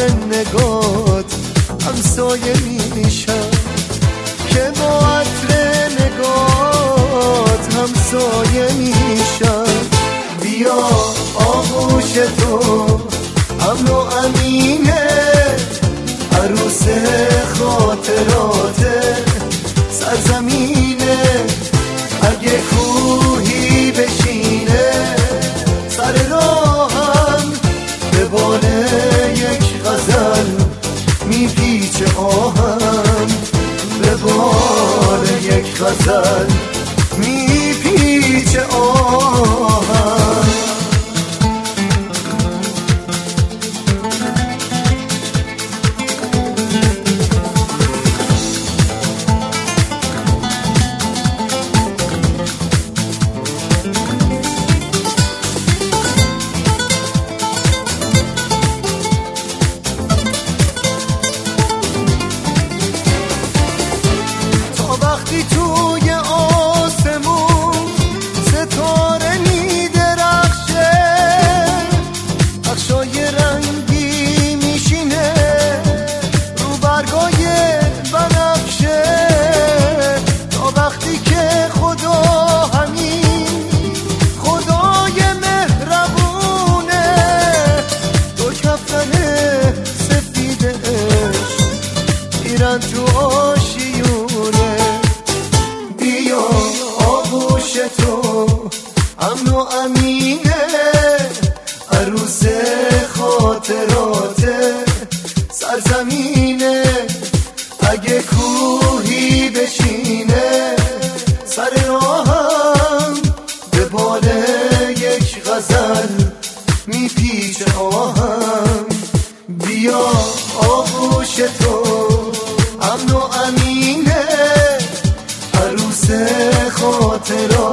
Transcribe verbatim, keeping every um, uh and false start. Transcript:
نگات همسایه میشم، که با عطر نگات همسایه میشم. بیا آغوش تو امن و امینه، عروس خاطرات سرزمینه. اگه کوهی بشینه سر راهم، به بال یک غزل میپیچه آهم، به بال یک غزل میپیچه آهم. وقتی توی آسمون ستاره میدرخشه، بخشای رنگی میشینه رو برگای بنفشه. تا وقتی که خدا همین خدای مهربونه، دو کفتن سفیدش میرن تو آشیونه. بیا آغوش تو امن و امینه، عروس خاطرات سرزمینه. اگه کوهی بشینه سر راهم، به بال یک غزل میپیچه آهم. بیا آغوش تو امن و امینه، عروس خاطرات